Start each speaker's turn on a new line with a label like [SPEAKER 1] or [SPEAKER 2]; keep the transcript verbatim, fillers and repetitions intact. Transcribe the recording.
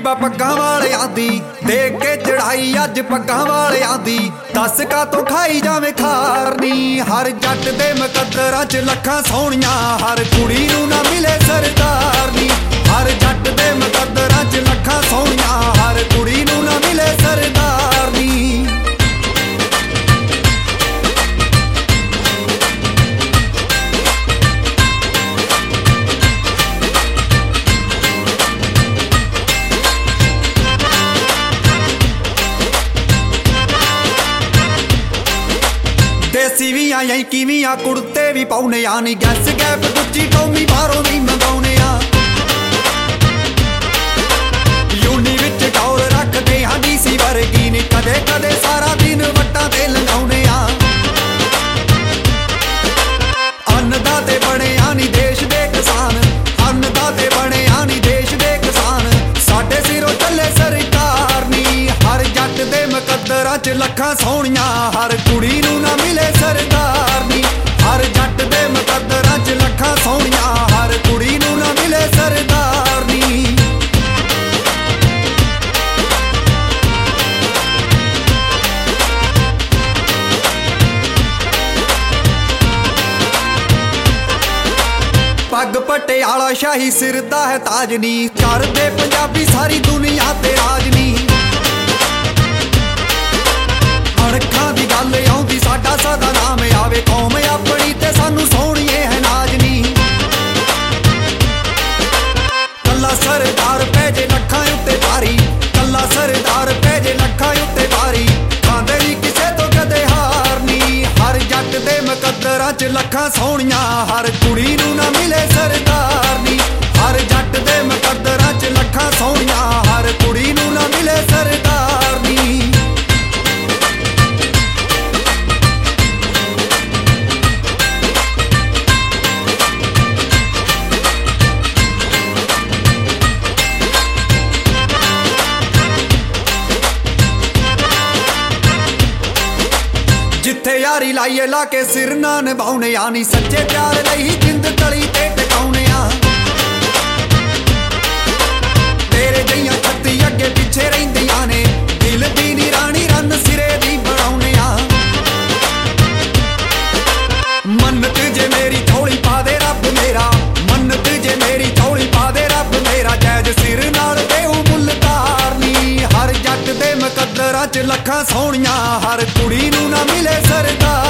[SPEAKER 1] ਬੀਬਾ ਪੱਗਾਂ ਵਾਲਿਆਂ ਦੀ ਦੇਖ ਕੇ ਚੜਾਈ ਅੱਜ ਪੱਗਾਂ ਵਾਲਿਆਂ ਦੀ ਦੱਸ ਕਾ ਤੋਂ ਖਾਈ ਜਾਵੇਂ ਖਾਰਨੀ। ਹਰ ਜੱਟ ਦੇ ਮੁਕੱਦਰਾਂ ਚ ਲੱਖਾਂ ਸੋਹਣੀਆਂ ਹਰ ਕੁੜੀ ਨੂੰ ਨਾ ਮਿਲੇ ਸਰਦਾਰਨੀ। ਹਰ ਜੱਟ ਦੇ ਮੁਕੱਦਰਾਂ ਚ ਲੱਖਾਂ ਸੋਹਣੀਆਂ ਹਰ ਕੁੜੀ ਨੂੰ ਨਾ ਮਿਲੇ ਸਰਦਾਰਨੀ। ਦੇਸੀ ਵੀ ਆ ਯੈਂਕੀ ਵੀ ਆ ਕੁੜਤੇ ਵੀ ਪਾਉਨੇ ਆ ਨੀ ਗੈਸ ਗੈਪ ਗੁੱਚੀ ਟੋਮੀ ਬਾਹਰੋਂ ਵੀ ਮੰਗਾਉਨੇ ਆ। ਯੂਨੀ ਵਿੱਚ ਟੌਰ ਰੱਖਦੇ ਹਾਂ ਡੀਸੀ ਵਰਗੀ ਨੀ ਕਦੇ ਕਦੇ ਸਾਰਾ ਦਿਨ ਵੱਟਾਂ ਤੇ ਲੰਘਾਉਨੇ ਆ। ਅੰਨਦਾ ਤੇ ਬਣੇ ਆ ਨੀ ਦੇਸ਼ ਦੇ ਕਿਸਾਨ ਅੰਨਦਾ ਤੇ ਬਣੇ ਆ ਨੀ ਦੇਸ਼ ਦੇ ਕਿਸਾਨ ਸਾਡੇ ਸਿਰੋਂ ਚੱਲੇ ਸਰਕਾਰ ਨੀ। ਹਰ ਜੱਟ ਦੇ ਮੁਕੱਦਰਾਂ ਚ ਲੱਖਾਂ ਸੋਹਣੀਆਂ ਹਰ ਕੁੜੀ ਨੂੰ ਨਾ ਮਿਲੇ ਸਰਦਾਰਨੀ। ਹਰ ਜੱਟ ਦੇ ਮੁਕੱਦਰਾਂ ਚ ਲੱਖਾਂ ਸੋਹਣੀਆਂ ਹਰ ਕੁੜੀ ਨੂੰ ਨਾ ਮਿਲੇ ਸਰਦਾਰਨੀ। ਪੱਗ ਪਟਿਆਲਾ ਸ਼ਾਹੀ ਸਿਰ ਦਾ ਹੈ ਤਾਜ ਨੀ ਕਰਦੇ ਪੰਜਾਬੀ ਸਾਰੀ ਦੁਨੀਆ ਤੇ ਰਾਜ ਨੀ। ਅਣਖਾਂ ਦੀ ਗੱਲ ਆਉਂਦੀ ਸਾਡਾ ਸਦਾ ਨਾਮ ਆਵੇ ਕੌਮ ਆਪਣੀ ਤੇ ਸਾਨੂੰ ਸੋਹਣੀਏ ਹੈ ਨਾਜ ਨੀ। ਕੱਲਾ ਸਰਦਾਰ ਪੈ ਜੇ ਲੱਖਾਂ ਉੱਤੇ ਭਾਰੀ ਕੱਲਾ ਸਰਦਾਰ ਪੈ ਜੇ ਲੱਖਾਂ ਉੱਤੇ ਭਾਰੀ ਖਾਂਦੇ ਨੀ ਕਿਸੇ ਤੋਂ ਕਦੇ ਹਾਰ ਨੀ। ਹਰ ਜੱਟ ਦੇ ਮੁਕੱਦਰਾਂ ਚ ਲੱਖਾਂ ਸੋਹਣੀਆਂ ਹਰ ਕੁੜੀ ਨੂੰ ਨਾ ਮਿਲੇ ਸਰਦਾਰਨੀ। ਹਰ ਜੱਟ ਦੇ ਮੁਕੱਦਰਾਂ ਚ ਲੱਖਾਂ ਸੋਹਣੀਆਂ ਹਰ ਕੁੜੀ ਨੂੰ ਨਾ ਮਿਲੇ ਸਰਦਾਰਨੀ। ਜਿੱਥੇ ਯਾਰੀ ਲਾਈਏ ਲਾ ਕੇ ਸਿਰ ਨਾ ਨਿਭਾਉਣੇ ਆ ਨੀ ਸੱਚੇ ਪਿਆਰ ਲਈ ਜਿੰਦ ਤਲੀ ਤੇ ਟਿਕਾਉਣੇ ਆ। ਤੇਰੇ ਜਈਆਂ ਛੱਤੀ ਅੱਗੇ ਪਿੱਛੇ ਰਹਿੰਦੀਆਂ ਨੇ ਦਿਲ ਦੀ ਨੀ ਰਾਣੀ ਰੰਨ ਸਿਰੇ ਦੀ ਬਣਾਉਣੇ ਆ। ਮੰਨਤ ਜੇ ਮੇਰੀ ਥੋੜੀ ਪਾ ਦੇ ਰੱਬ ਮੇਰਾ ਮੰਨਤ ਜੇ ਮੇਰੀ ਥੋੜੀ ਪਾ ਦੇ ਰੱਬ ਮੇਰਾ ਜੈਜ ਸਿਰ ਨਾਲ ਦੇਉ ਮੁੱਲਦਾਰਨੀ। ਹਰ ਜੱਟ ਦੇ ਮੁਕੱਦਰਾਂ ਚ ਲੱਖਾਂ ਸੋਹਣੀਆਂ ਹਰ ਕੁੜੀ ਨੂੰ ਨਾ ਮਿਲੇ ਸਰਦਾਰ।